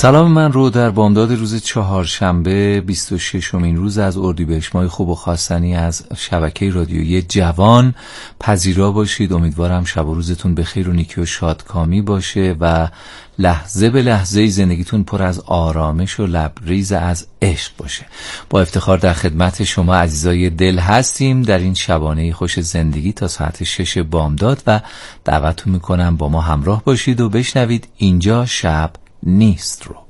سلام من رو در بامداد روز چهارشنبه 26مین روز از اردیبهشت ماه خوب و خواستنی از شبکه رادیویی جوان پذیرا باشید. امیدوارم شب و روزتون بخیر و نیکی و شادکامی باشه و لحظه به لحظه زندگیتون پر از آرامش و لبریز از عشق باشه. با افتخار در خدمت شما عزیزای دل هستیم در این شبانه خوش زندگی تا ساعت 6 بامداد و دعوتتون میکنم با ما همراه باشید و بشنوید اینجا شب نیست رو.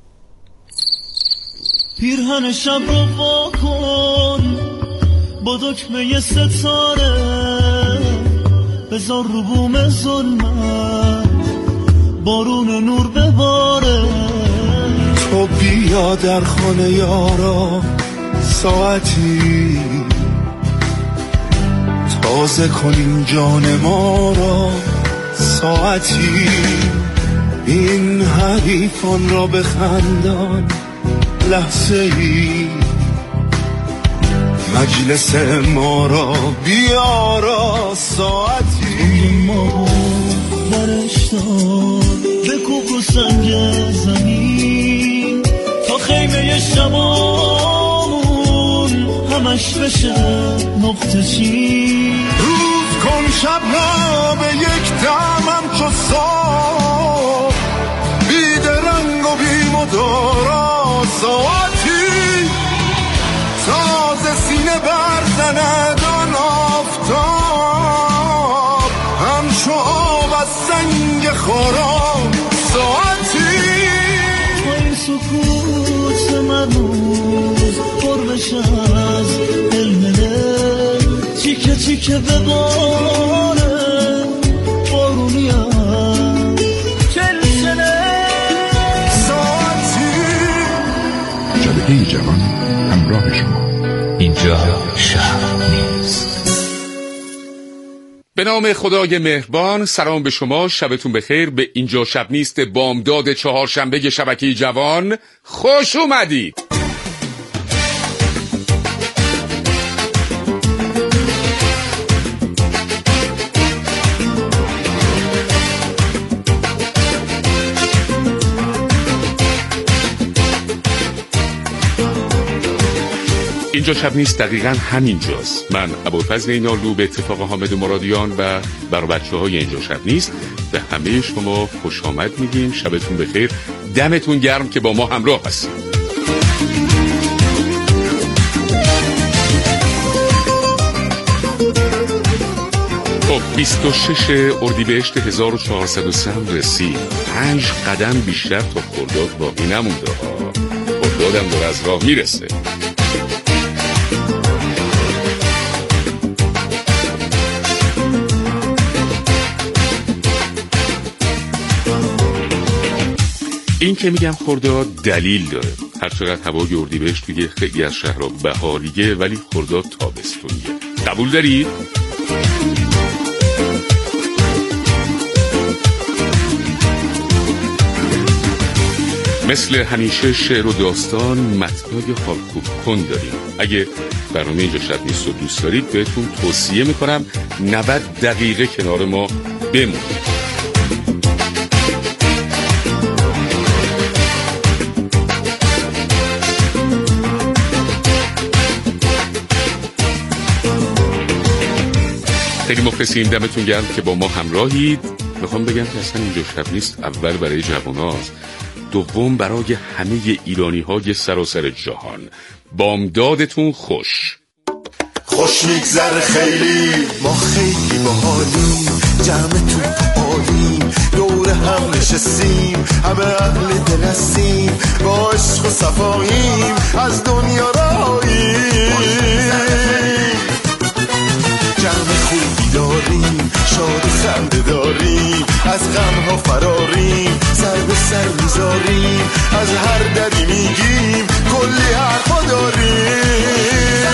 پیرهن شب رو واکن با دکمه ستاره، بذار رو بوم ظلمت بارون نور بباره. تو بیا در خانه یارا ساعتی تازه کنیم جان ما را ساعتی، این حریفان را بخندان لحظه ای، مجلس ما را بیارا ساعتی. ما برش دار به کوک و سنگ زمین تا خیمه شبامون همش بشه نقطه چین. روز کن شب را به یک دمم چو صبح، بیدرنگ و بیمدارا ساعتی، تازه سینه برزند آن آفتاب همچو آب از سنگ خارا ساعتی. با این سکوت مرموز پر بشه از علم دل، چیکه چیکه بباره بارونی هم چلشنه ساعتی. شبکه جوان همراه شما. اینجا شب نیست. به نام خدای مهربان. سلام به شما، شبتون بخیر. به اینجا شب نیست بامداد چهارشنبه شبکه جوان خوش اومدید. اینجا شب نیست دقیقاً همینجاست. من ابوالفضل اینالو به اتفاق حامد مرادیان و برای بچه‌های اینجا شب نیست به همه شما خوش آمد میگیم. شبتون بخیر، دمتون گرم که با ما همراه هستید. خب 26 اردیبهشت 1403 رسید. 5 قدم بیشتر تا خرداد باقی نمونده ها. خردادم داره از راه میرسه. این که میگم خرداد دلیل داره. هرچقدر هوای اردیبهشت توی خیلی از شهرها بهاریه ولی خرداد تابستونیه. قبول دارید؟ مثل همیشه شعر و داستان متنای حالکوب کن داریم. اگه برنامه اینجا شب نیست و دوست دارید بهتون توصیه میکنم 90 دقیقه کنار ما بمونید. خیلی مخلصیم، دمتون گرم که با ما همراهید. میخوام بگم که اصلا اینجا شب نیست اول برای جواناست، دوم برای همه ایرانی های سراسر جهان. بامدادتون خوش. خوش میگذره خیلی، ما خیلی باحالیم، جمع تو عالیم، دور هم نشستیم، همه اهل دل هستیم، با عشق و صفاییم، از دنیا راهیم، جمع خوبی داریم، شاد و خنده داریم، از غم ها فراریم، سر به سر میذاریم، از هر دری میگیم، کلی حرفا داریم،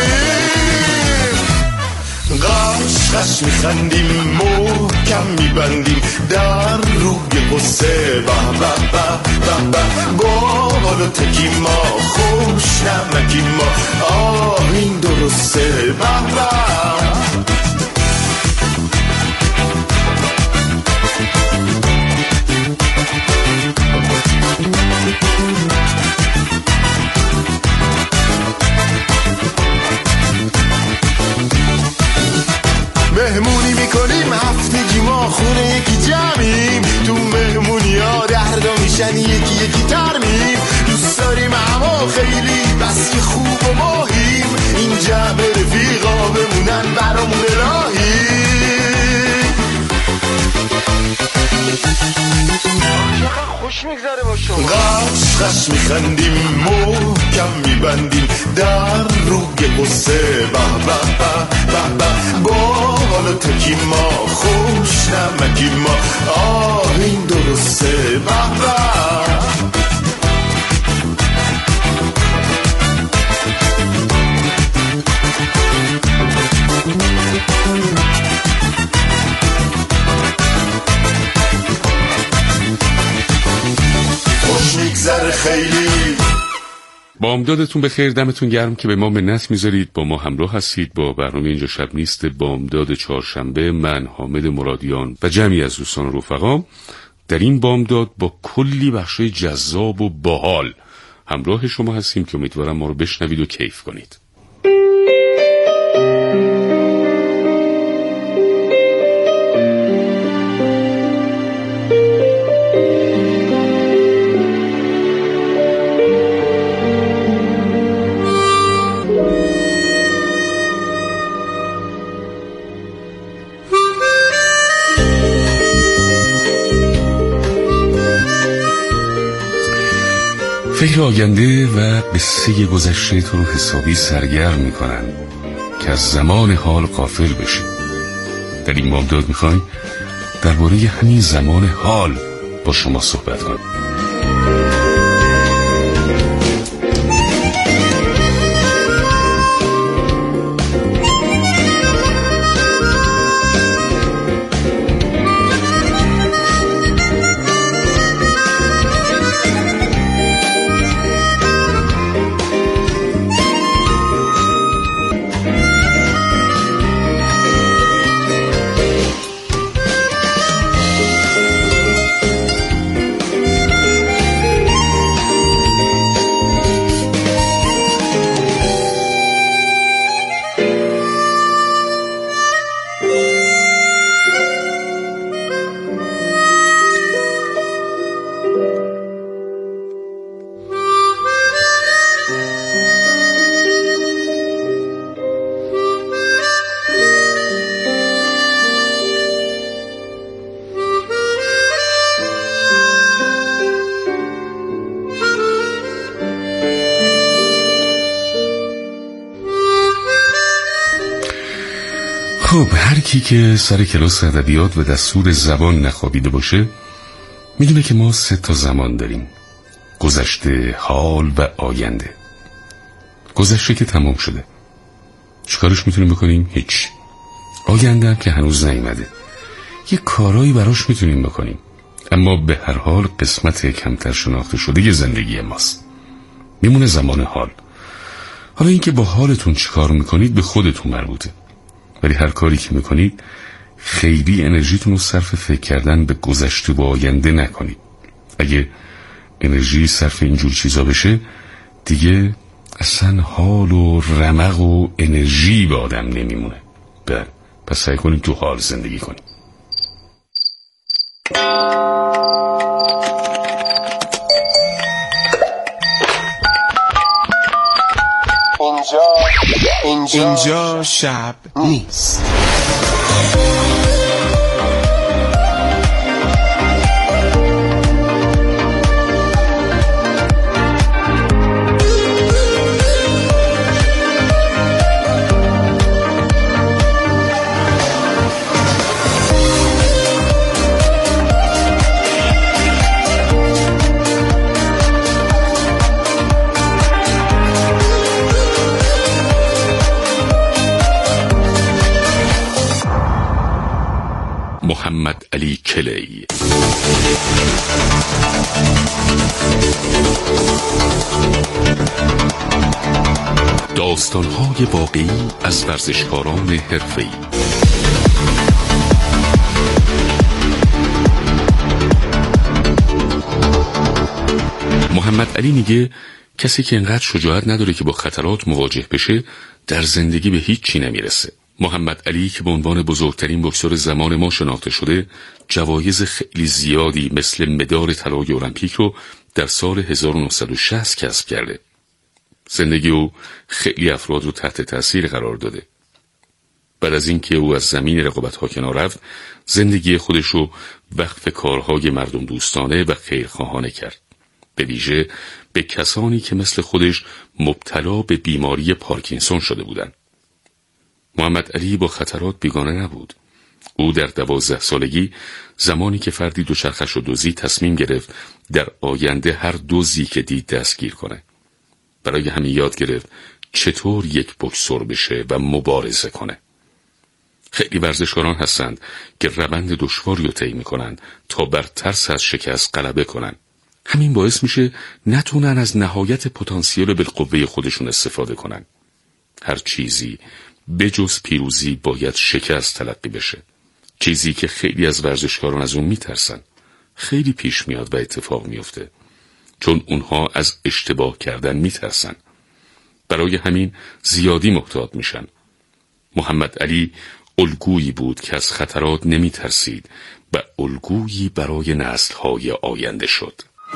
قش قش میخندیم، محکم میبندیم، در روی قصه به به به به به، باحال و تکیم ما، خوش نمکیم ما، این درسته به به. برامون الهی. چقدر خوش میگذره با شما. قش قش میخندیم محکم میبندیم در روی قصه. به به به به با حالا تکی ما خوش نمکی ما. آه این درسته. به به میگذره خیلی. بامدادتون بخیر، دمتون گرم که به ما منت میذارید، با ما همراه هستید با برنامه اینجا شب نیست بامداد چهارشنبه. من حامد مرادیان و جمعی از دوستان و رفقام در این بامداد با کلی بخشای جذاب و باحال همراه شما هستیم که امیدوارم ما رو بشنوید و کیف کنید. فکر آینده و قصه گذشته تو رو حسابی سرگرم میکنن که از زمان حال غافل بشی. در این بامداد میخوایم درباره همین زمان حال با شما صحبت کنیم. خب هر کی که سر کلاس ادبیات و دستور زبان نخوابیده باشه میدونه که ما 3 زمان داریم: گذشته، حال و آینده. گذشته که تمام شده، چیکارش میتونیم بکنیم؟ هیچ. آینده هم که هنوز نیومده، یه کارایی براش میتونیم بکنیم، اما به هر حال قسمت کمتر شناخته شده یه زندگی ماست. میمونه زمان حال. حالا اینکه با حالتون چیکار میکنید به خودتون مربوطه، ولی هر کاری که میکنید خیلی انرژیتون رو صرف فکر کردن به گذشته و آینده نکنید. اگه انرژی صرف اینجور چیزا بشه دیگه اصلا حال و رمق و انرژی به آدم نمیمونه. بله، پس سعی کنید تو حال زندگی کنید. اینجا شب نیست. محمد علی کلی. داستان‌های واقعی از ورزشکاران حرفه‌ای. محمد علی میگه کسی که اینقدر شجاعت نداره که با خطرات مواجه بشه در زندگی به هیچ چی نمیرسه. محمد علی که به عنوان بزرگترین بوکسور زمان ما شناخته شده، جوایز خیلی زیادی مثل مدال طلای المپیک رو در سال 1960 کسب کرده. زندگی او خیلی افراد رو تحت تاثیر قرار داده. بعد از اینکه او از زمین رقابت‌ها کنار رفت، زندگی خودش رو وقف کارهای مردم دوستانه و خیرخواهانه کرد، به ویژه به کسانی که مثل خودش مبتلا به بیماری پارکینسون شده بودند. محمد علی با خطرات بیگانه نبود. او در 12 سالگی زمانی که فردی دوچرخش رو دزدید تصمیم گرفت در آینده هر دزدی که دید دستگیر کنه. برای همین یاد گرفت چطور یک بوکسور بشه و مبارزه کنه. خیلی ورزشکاران هستند که روند دشواری رو طی می‌کنند تا بر ترس از شکست غلبه کنن. همین باعث میشه نتونن از نهایت پتانسیل بالقوه خودشون استفاده کنن. هر چیزی بجز پیروزی باید شکست تلقی بشه. چیزی که خیلی از ورزشکاران از اون میترسن. خیلی پیش میاد و اتفاق میفته. چون اونها از اشتباه کردن میترسن. برای همین زیادی محتاط میشن. محمد علی الگویی بود که از خطرات نمیترسید و الگویی برای نسل‌های آینده شد.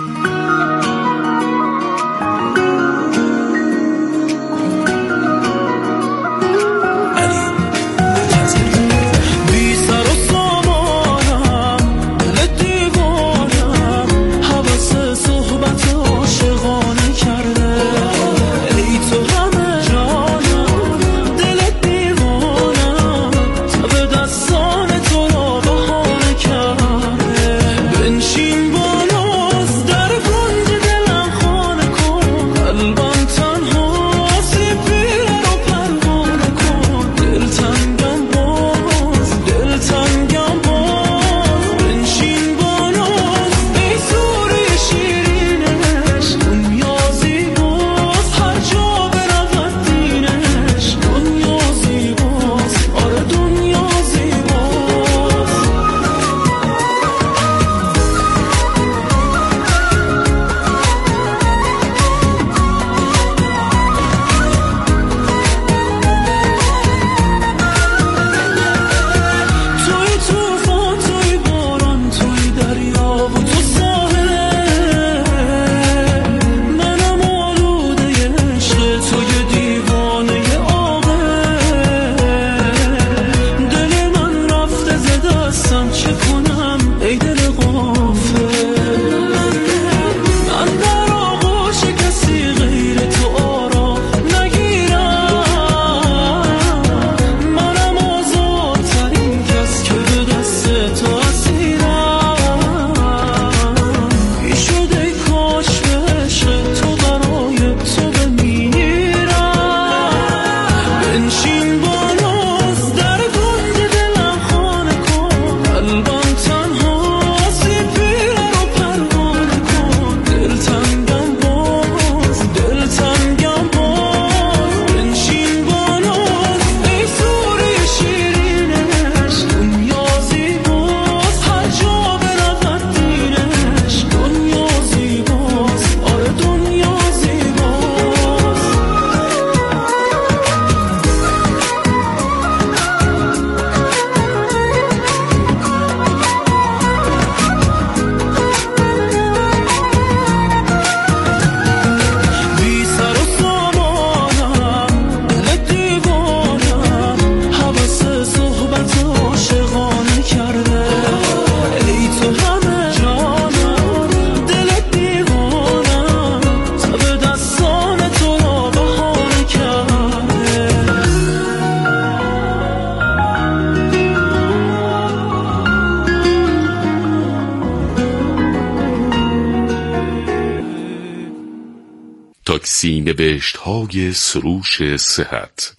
تاکسی نوشت‌های سروش صحت.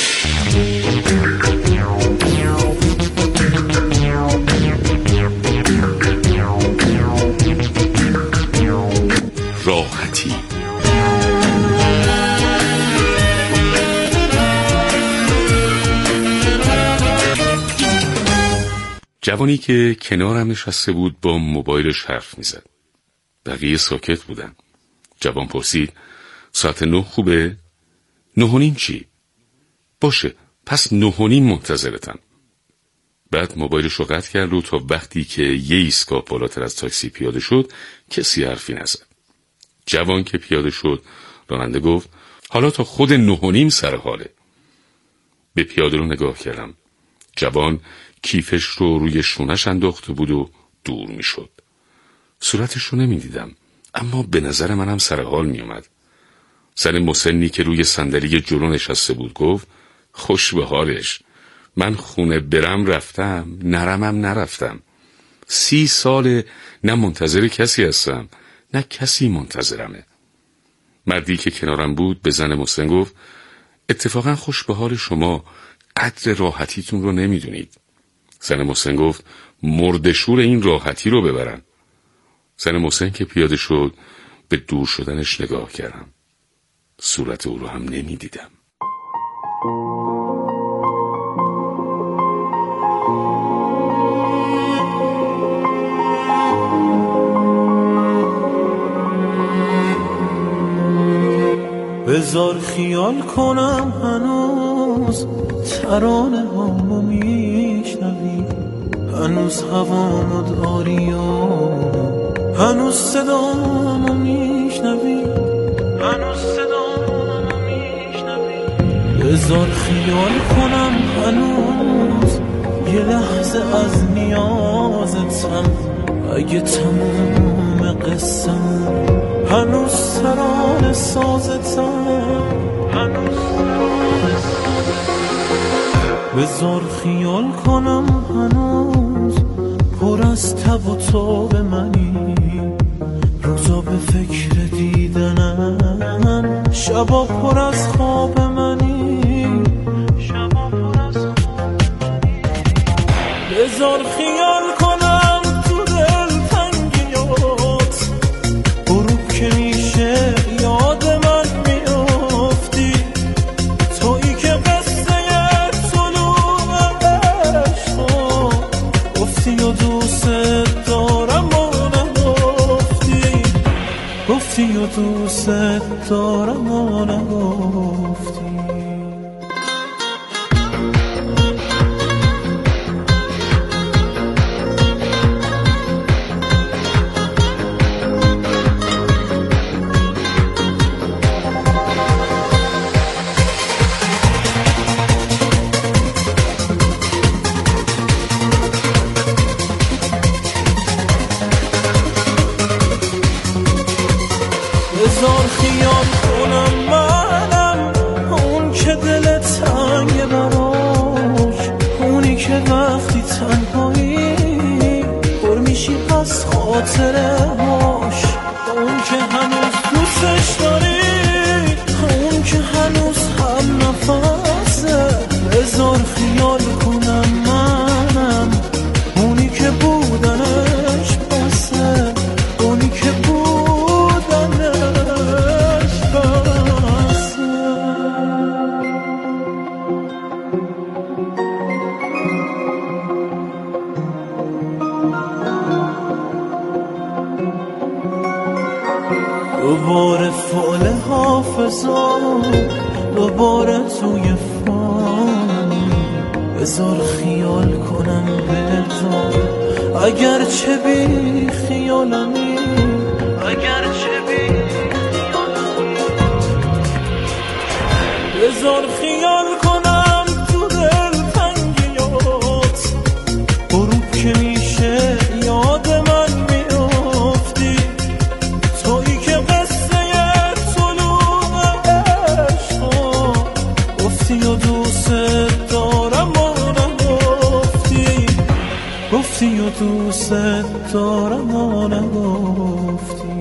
راحتی. جوانی که کنارم نشسته بود با موبایلش حرف میزد. بقیه ساکت بودن. جوان پرسید: ساعت 9 خوبه؟ 9:30 چی؟ باشه، پس 9:30 منتظرتم. بعد موبایلش رو قطع کرد و تا وقتی که یه ایستگاه بالاتر از تاکسی پیاده شد کسی حرفی نزد. جوان که پیاده شد، راننده گفت: حالا تا خود 9:30 سر حاله. به پیاده‌رو نگاه کردم. جوان کیفش رو روی شونش انداخته بود و دور می شد. صورتش رو نمی دیدم، اما به نظر منم سر حال می اومد. زن مسنی که روی صندلی جلو نشسته بود گفت خوش به حالش. من خونه برم رفتم، نرمم نرفتم. 30 ساله نه منتظر کسی هستم نه کسی منتظرمه. مردی که کنارم بود به زن مسن گفت اتفاقا خوش به حال شما، قدر راحتیتون رو نمیدونید. زن مسن گفت مردشور این راحتی رو ببرن. زن مسن که پیاده شد به دور شدنش نگاه کردم. صورت او رو هم نمیدیدم. بذار خیال کنم هنوز ترانه هامو میشنوی، هنوز هوامو داری و هنوز صدامو میشنوی، هنوز صدامو میشنوی. بذار خیال کنم هنوز یه لحظه از نیازتم، اگه تموم قصم هنوز ترانه سازتم، هنوز ترانه سازتم. بذار خیال کنم هنوز پر از تب و تاب منی، روزا به فکر دیدنم، شبا پر از خواب منی، شبا پر از خواب منی. بذار خیال کنم تو دل تنگیات، غروب که میشه یاد من میافتی، تویی که قصه طلوع عشقا گفتی و دوست دارم و نگفتی، گفتی و دوست دارم و نگفتی. بذار خیال کنم منم اون که دلت تنگه براش، اونی که وقتی تنهایی پر میشی از خاطره هاش، اون که هنوز دوستش داری، اون که هنوز هم نفسه. بذار خیال کنم منم اونی که بودنش بسه، اونی که دوباره فعل حافظا، دوباره توی فانی. بذار خیال کنم بذار اگر چه بی خیالمی، اگر چه بی خیالمی. بذار خیال کنم تو دل تنگیات، غروب که میشه یاد من میافتی، تویی که قصه طلوع عشقا گفتی و دوست دارم و نگفتی، گفتی و دوست دارم و نگفتی.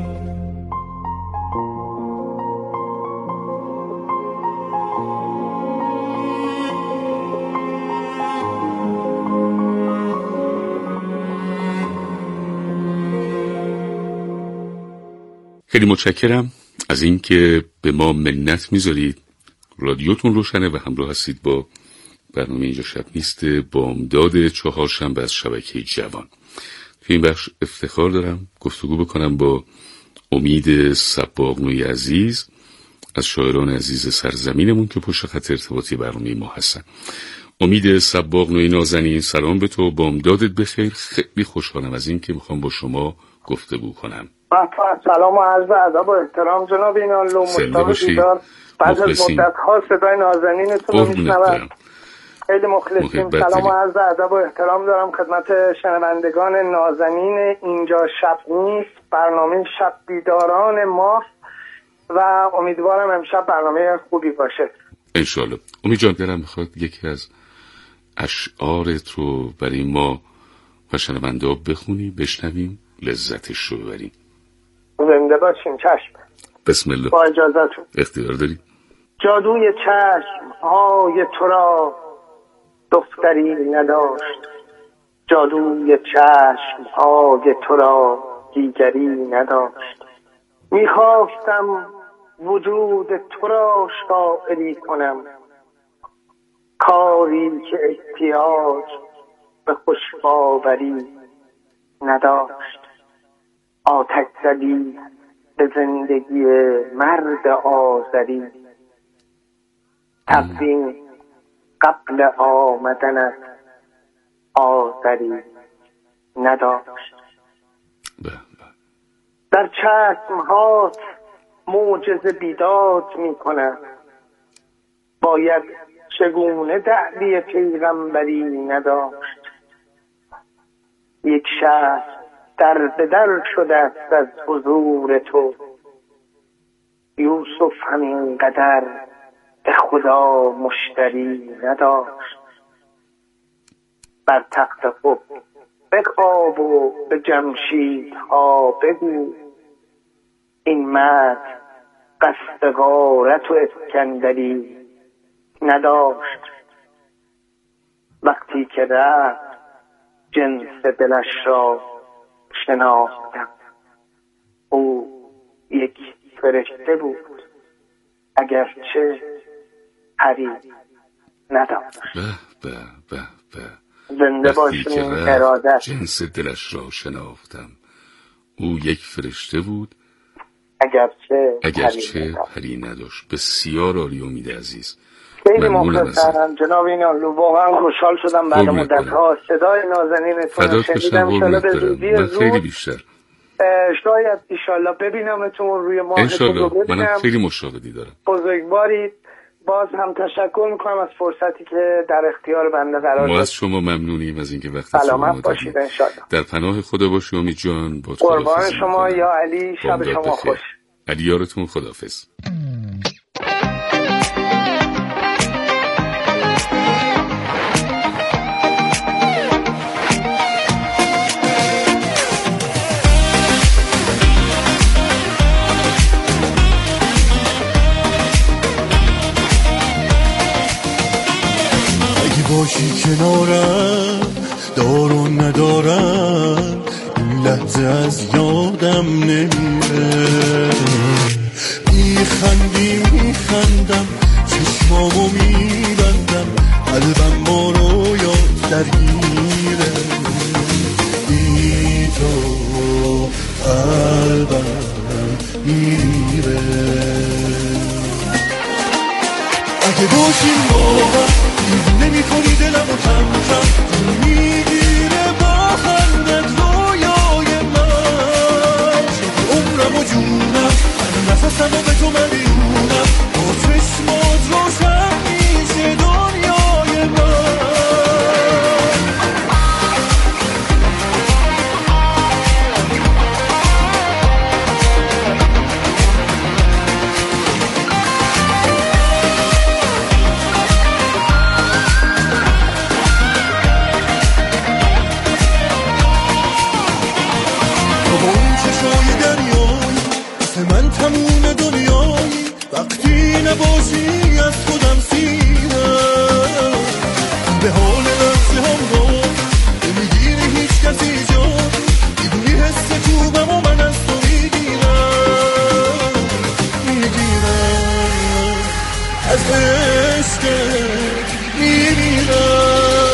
خیلی متشکرم از اینکه به ما منت میذارید. رادیوتون روشنه و همراه هستید با برنامه اینجا شب نیست، بامداد چهارشنبه از شبکه جوان. توی این بخش افتخار دارم گفتگو بکنم با امید صباغنوی عزیز از شاعران عزیز سرزمینمون که پشت خط ارتباطی برنامه ما هستن. امید صباغنوی نازنین، سلام به تو، بامدادت بخیر. خیلی خوشحالم از این که میخوام با شما گفتگو کنم. سلام و عرض ادب و احترام جناب اینالو، مشتاق دیدار بعد از مدت ها صدای نازنینتون رو میشنوم. خیلی مخلصیم. سلام و عرض ادب و احترام دارم خدمت شنوندگان نازنین اینجا شب نیست، برنامه شب بیداران ما، و امیدوارم امشب برنامه خوبی باشه انشالله. امید جان دلم میخواد یکی از اشعارت رو برای ما و شنونده ها بخونی، بشنویم، لذتش رو ببریم. زنده باشین. چشم. بسم الله. با اجازهتون. اختیار داری. جادوی چشم های تو را دختری نداشت، جادوی چشم های تو را دیگری نداشت. میخواستم وجود تو را شاعری کنم، کاری که احتیاج به خوشباوری نداشت. آتش زدی به زندگی مرد آذری، تقدیم قبل آمدنت آذری نداشت. در چشمهات معجزه بیداد می کند، باید چگونه دعوی پیغمبری نداشت. یک شهر در به در شده است از حضور تو، یوسف همین قدر به خدا مشتری نداشت. بر تخت خود بخواب و به جمشیدها بگو، این مرد قصد غارت و اسکندری نداشت. وقتی که رفت جنس دلش را شناختم، او یک فرشته بود اگرچه پری نداشت. زنده باشیم ارادت. جنس دلش را شناختم، او یک فرشته بود اگرچه پری نداشت. بسیار عالی امید عزیز. خیلی مخلصم جناب اینالو، واقعا خوشحال شدم بعد مدت ها صدای نازنینتون رو شنیدم. انشالله به زودی خیلی بیشتر شاید ایشالله ببینمتون روی ماهتون رو ببینم. منم خیلی مشاهدی دارم. بزرگوارید. باز هم تشکر میکنم از فرصتی که در اختیار بنده قرار دادید. ما از شما ممنونیم از اینکه وقتتون سلامت باشید انشالله. در پناه خدا باشی امید جان. با قربان شما یا علی. شب شما خوش. علی یارتون. خداحافظ. باشی کنارم، دار و ندارم، این لحظه از یادم نمیره. میخندم چشمامو میبندم، قلبم ما رو یاد درگیره. بی تو قلبم میره. اگه باشیم با نمی کنی دلمو کم کم میگیره با خندت رویای من. عمرم و جونم نفسم و به تو مدیونم، با چشمات روشن میشه دنیای من. من تموم دنیایی وقتی نباشی از خودم سیرم. به حال لحظه هم رو نمیگیری هیچ کسی جا، میدونی حس خوبم و من از تو میگیرم از عشقت میمیرم.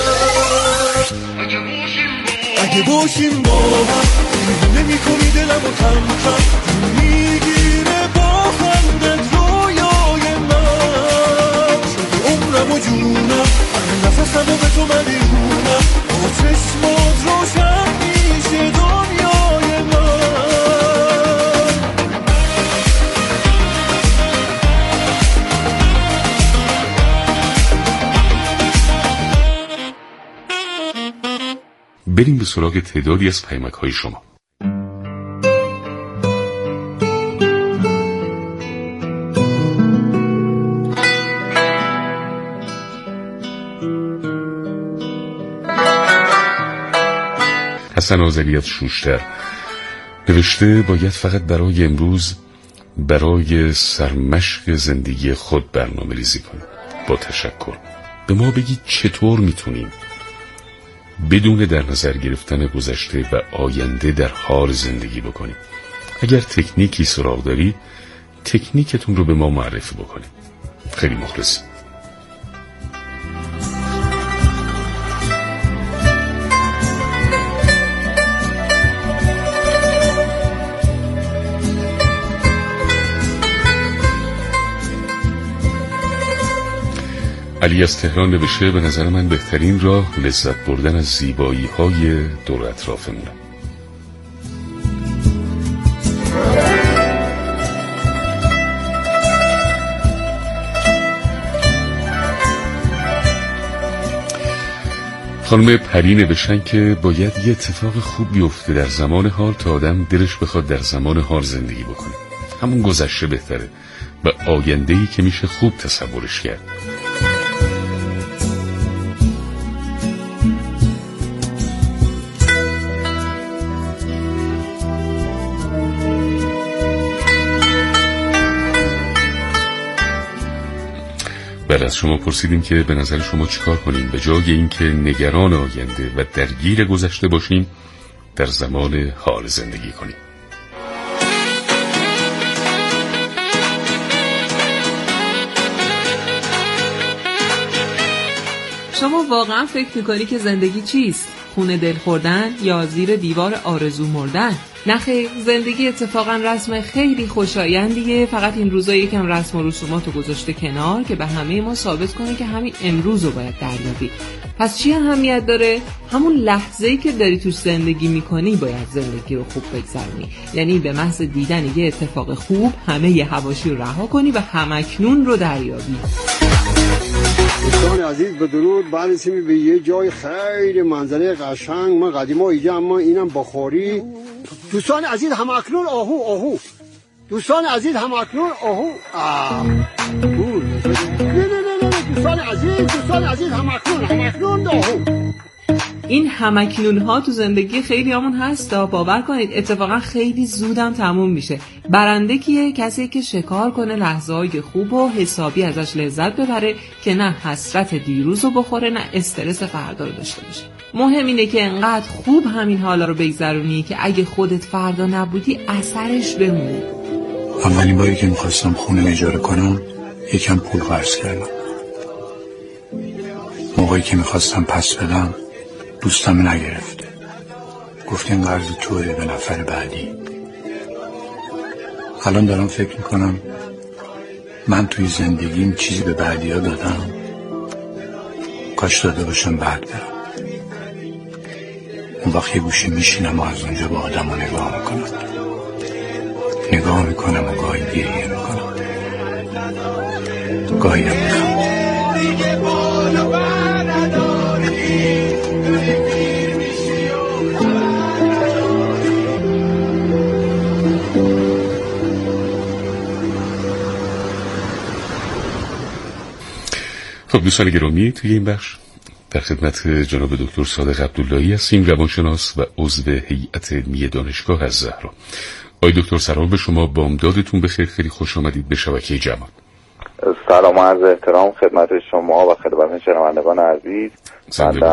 اگه باشیم با هم نمی کنی دلمو کم کم میگیره با خندت رویای من. شدی عمرم و جونم، نفسم و به تو مدیونم، با چشمات روشن میشه دنیای من. بریم به سراغ تعدادی از پیامک‌های شما. حسن آذری از شوشتر نوشته باید فقط برای امروز برای سرمشق زندگی خود برنامه ریزی کنیم. با تشکر به ما بگید چطور میتونیم بدون در نظر گرفتن گذشته و آینده در حال زندگی بکنیم. اگر تکنیکی سراغ داری تکنیکتون رو به ما معرفی بکنید. خیلی مخلصیم. علی از تهران نوشته به نظر من بهترین راه لذت بردن از زیبایی های دور اطرافمونه. خانم پری نوشتن که باید یه اتفاق خوب بیفته در زمان حال تا آدم دلش بخواد در زمان حال زندگی بکنه. همون گذشته بهتره و آینده‌ای که میشه خوب تصورش کرد. بعد از شما پرسیدیم که به نظر شما چیکار کنیم به جای اینکه نگران آینده و درگیر گذشته باشیم در زمان حال زندگی کنیم. شما واقعا فکر میکنی که زندگی چیست؟ خونه دل خوردن یا زیر دیوار آرزو مردن؟ نه خیر، زندگی اتفاقا رسم خیلی خوشایندیه. فقط این روزا یکم رسم و رسوماتو گذاشته کنار که به همه ما ثابت کنه که همین امروز رو باید دریابی. پس چی اهمیت داره؟ همون لحظه‌ای که داری توش زندگی میکنی باید زندگی رو خوب بگذرونی. یعنی به محض دیدن یه اتفاق خوب همه یه حواشی رو رها کنی و همکنون رو دریابی. دوستان عزیز به درود. بعد رسیدیم به یه جای خیلی منظره قشنگ. ما قدیما اینجا، اما اینم بخاری. دوستان عزیز همکنون آهو. دوستان عزیز همکنون آهو. نه دوستان عزیز همکنون آهو. این همکنون ها تو زندگی خیلی همون هستا. باور کنید اتفاقا خیلی زودم تموم میشه. برنده کیه؟ کسی که شکار کنه لحظه های خوب و حسابی ازش لذت ببره که نه حسرت دیروز رو بخوره نه استرس فردا رو داشته باشه. مهم اینه که انقدر خوب همین حالا رو بگذرونی که اگه خودت فردا نبودی اثرش بمونه. اولین باری که میخواستم خونه اجاره کنم یکم پول قرض کردم. موقعی که میخواستم پس بدم دوستم نگرفت. گفت این قرض توه به نفر بعدی. الان دارم فکر میکنم من توی زندگیم چیزی به بعدی ها دادم. کاش داده باشم بعد برم. اون وقت یه گوشه میشینم و از اونجا به آدم رو نگاه میکنم و گاهی گریه میکنم، گاهی هم میخوام. خب دوستان گرامی، توی این بخش در خدمت جناب دکتر صادق عبداللهی هستیم، روانشناس و عضو هیئت علمی دانشگاه از زهرا. آقای دکتر سلام به شما، بامدادتون بخیر، خیلی خوش آمدید به شبکه جوان. سلام و عرض احترام خدمت شما و خدمت شنوندگان عزیز. بنده